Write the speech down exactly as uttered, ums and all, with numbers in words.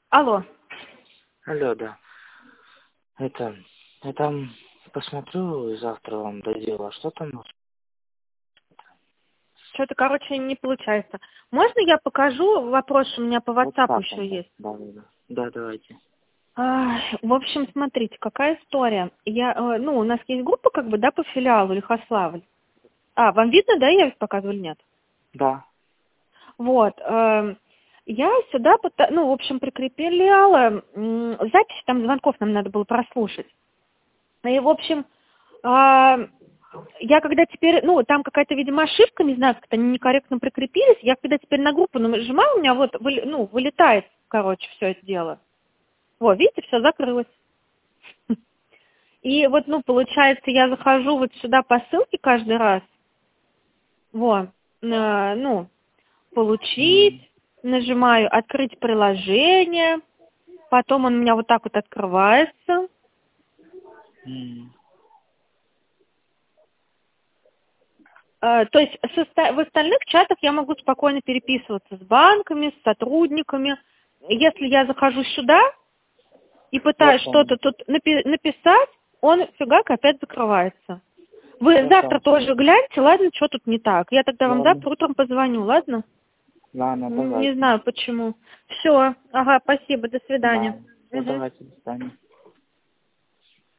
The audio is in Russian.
Алло. Алло, да. Это, я там посмотрю завтра вам доделаю. А что там? Что-то, короче, не получается. Можно я покажу? Вопрос у меня по Вот WhatsApp так еще он, да. есть. Да, да, да. Да, давайте. Ай, в общем, смотрите, какая история. Я, э, ну, у нас есть группа, как бы, да, по филиалу Лихославль. А, вам видно, да, я показываю или нет? Да. Вот. э, Я сюда, пота- ну, в общем, прикрепила м, запись, там звонков нам надо было прослушать. И, в общем, а, я когда теперь, ну, там какая-то, видимо, ошибка, не знаю, как-то они некорректно прикрепились, я когда теперь на группу нажимаю, у меня вот, выли- ну, вылетает, короче, все это дело. Вот, видите, все закрылось. И вот, ну, получается, я захожу вот сюда по ссылке каждый раз, вот, э, ну, получить, М, нажимаю открыть приложение, потом он у меня вот так вот открывается. м. Э, То есть с оста- в остальных чатах я могу спокойно переписываться с банками, с сотрудниками. Если я захожу сюда и Я пытаюсь понял. что-то тут напи- написать, он фигак опять закрывается. Вы завтра Хорошо. тоже гляньте, ладно, что тут не так. Я тогда вам Ладно. завтра утром позвоню, ладно? Ладно, Н- Не давайте. знаю почему. Все, ага, спасибо, до Да. свидания. Да, Мгм. давайте, до свидания.